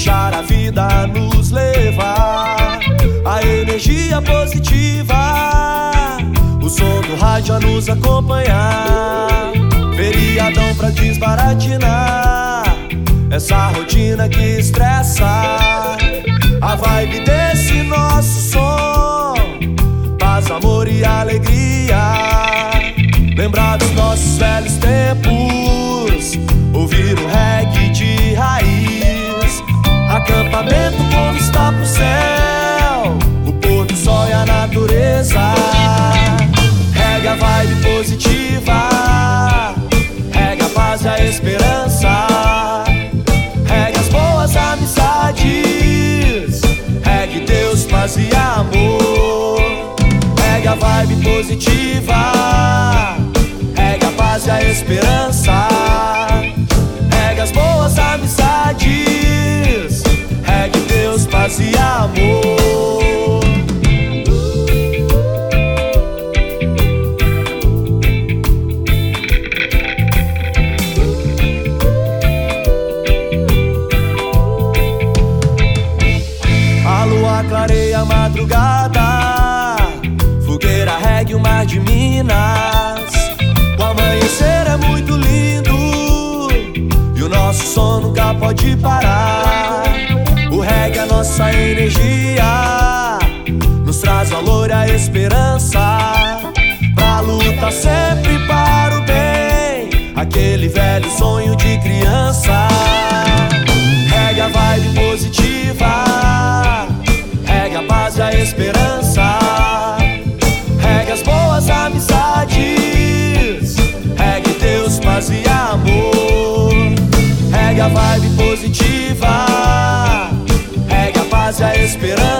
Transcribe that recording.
deixar a vida nos levar, a energia positiva, o som do rádio a nos acompanhar, feriadão pra desbaratinar essa rotina que estressa. A vibe desse nosso som, paz, amor e alegria. Lembrar dos nossos velhos tempos, ouvir um reggae de raiz. Acampamento com vista pro céu, o pôr do sol e a natureza. Reggae a vibe positiva, reggae a paz e a esperança. Reggae as boas amizades, reggae Deus, paz e amor. Reggae a vibe positiva, reggae a paz e a esperança. Reggae as boas amizades, reggae Deus, paz e amor. A lua clareia a madrugada, fogueira reggae o mar de Minas. O amanhecer é muito lindo e o nosso som nunca pode parar. O reggae é a nossa energia, nos traz valor e a esperança, pra lutar sempre para o bem, aquele velho sonho de criança. Reggae a vibe positiva, reggae a paz e a esperança. Reggae as boas amizades, reggae Deus, paz e amor. Reggae a vibe positiva, reggae a paz e a esperança.